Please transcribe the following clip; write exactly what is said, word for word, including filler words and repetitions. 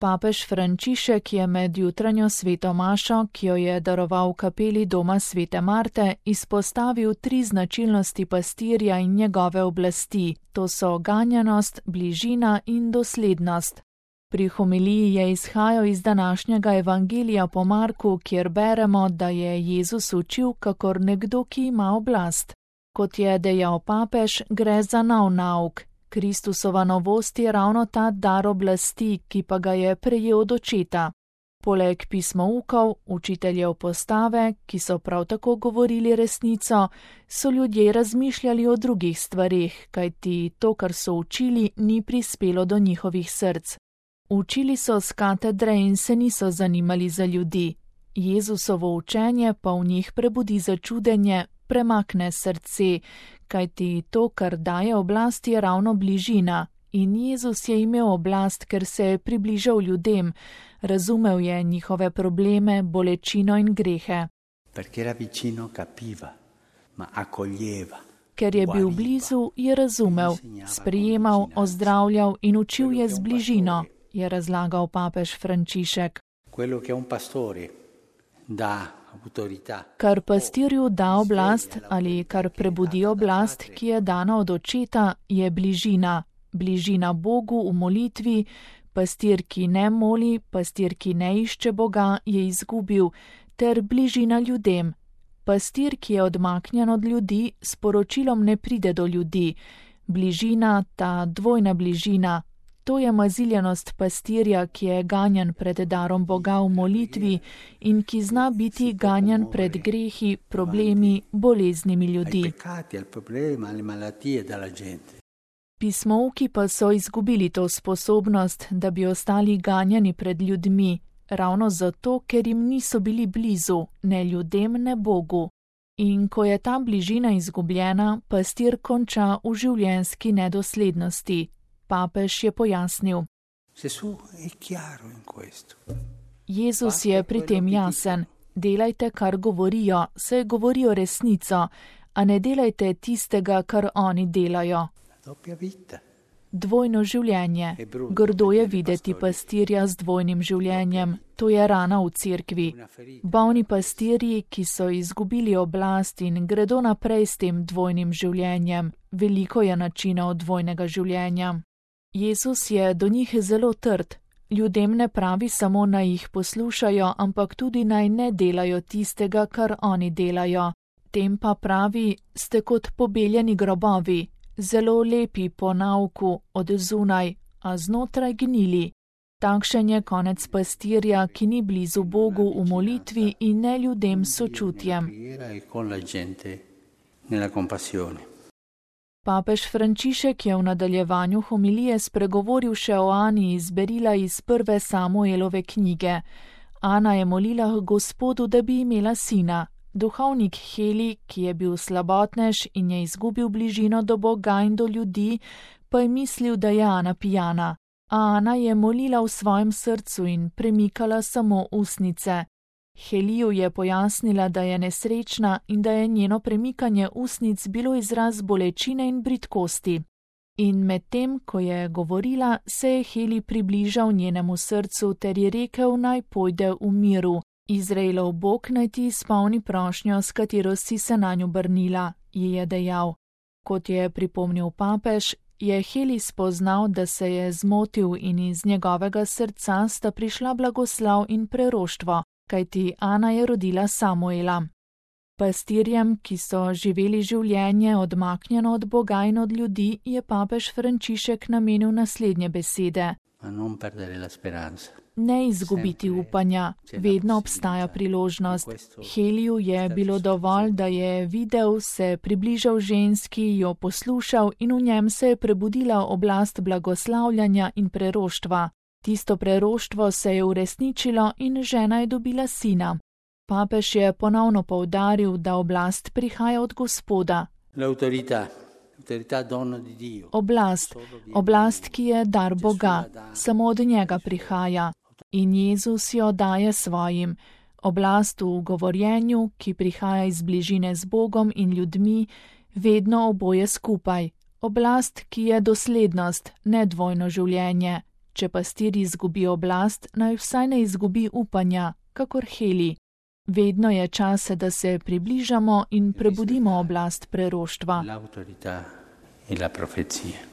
Papež Frančišek je med jutranjo sveto mašo, ki jo je daroval v kapeli doma svete Marte, izpostavil tri značilnosti pastirja in njegove oblasti, to so ganjenost, bližina in doslednost. Pri homiliji je izhajal iz današnjega evangelija po Marku, kjer beremo, da je Jezus učil kakor nekdo, ki ima oblast. Kot je dejal papež, gre za nov nauk. Kristusova novost je ravno ta dar oblasti, ki pa ga je prejel od očeta. Poleg pismoukov, učiteljev postave, ki so prav tako govorili resnico, so ljudje razmišljali o drugih stvareh, kajti to, kar so učili, ni prispelo do njihovih src. Učili so s katedre in se niso zanimali za ljudi. Jezusovo učenje pa v njih prebudi začudenje, premakne srce, kajti to, kar daje oblast, je ravno bližina. In Jezus je imel oblast, ker se je približal ljudem, razumel je njihove probleme, bolečino in grehe. Ker je bil blizu, je razumel, sprejemal, ozdravljal in učil je z bližino, je razlagal papež Frančišek. Kar pastirju da oblast ali kar prebudi oblast, ki je dana od očeta, je bližina. Bližina Bogu v molitvi, pastir, ki ne moli, pastir, ki ne išče Boga, je izgubil, ter bližina ljudem. Pastir, ki je odmaknjen od ljudi, s poročilom ne pride do ljudi. Bližina, ta dvojna bližina, to je maziljenost pastirja, ki je ganjan pred darom Boga v molitvi in ki zna biti ganjan pred grehi, problemi, boleznimi ljudi. Pismouki pa so izgubili to sposobnost, da bi ostali ganjani pred ljudmi, ravno zato, ker jim niso bili blizu, ne ljudem, ne Bogu. In ko je ta bližina izgubljena, pastir konča v življenjski nedoslednosti. Papež je pojasnil. Jezus je pri tem jasen. Delajte, kar govorijo, saj govorijo resnico, a ne delajte tistega, kar oni delajo. Dvojno življenje. Grdo je videti pastirja z dvojnim življenjem. To je rana v cerkvi. Bolni pastirji, ki so izgubili oblast in gredo naprej s tem dvojnim življenjem. Veliko je načinov dvojnega življenja. Jezus je do njih zelo trd. Ljudem ne pravi samo naj jih poslušajo, ampak tudi naj ne delajo tistega, kar oni delajo. Tem pa pravi, ste kot pobeljeni grobovi, zelo lepi po nauku od zunaj, a znotraj gnili. Takšen je konec pastirja, ki ni blizu Bogu v molitvi in ne ljudem s sočutjem. Papež Frančišek je v nadaljevanju homilije spregovoril še o Ani iz berila iz prve Samuelove knjige. Ana je molila Gospodu, da bi imela sina. Duhovnik Heli, ki je bil slabotnež in je izgubil bližino do Boga in do ljudi, pa je mislil, da je Ana pijana. A Ana je molila v svojem srcu in premikala samo usnice. Heliju je pojasnila, da je nesrečna in da je njeno premikanje usnic bilo izraz bolečine in bridkosti. In medtem, ko je govorila, se je Heli približal njenemu srcu ter je rekel, naj pojde v miru. Izraelov Bog naj ti izpolni prošnjo, s katero si se nanjo brnila, ji je dejal. Kot je pripomnil papež, je Heli spoznal, da se je zmotil in iz njegovega srca sta prišla blagoslav in preroštvo, kajti Ana je rodila Samuela. Pastirjem, ki so živeli življenje odmaknjeno od Boga in od ljudi, je papež Frančišek namenil naslednje besede. Ne izgubiti upanja, vedno obstaja priložnost. Heliju je bilo dovolj, da je videl, se približal ženski, jo poslušal in v njem se je prebudila oblast blagoslavljanja in preroštva. Tisto preroštvo se je uresničilo in žena je dobila sina. Papež je ponovno poudaril, da oblast prihaja od Gospoda. Oblast, oblast, ki je dar Boga, samo od njega prihaja. In Jezus jo daje svojim. Oblast v govorjenju, ki prihaja iz bližine z Bogom in ljudmi, vedno oboje skupaj. Oblast, ki je doslednost, ne dvojno življenje. Če pastir izgubi oblast, naj vsaj ne izgubi upanja, kakor Heli. Vedno je čas, da se približamo in prebudimo oblast preroštva.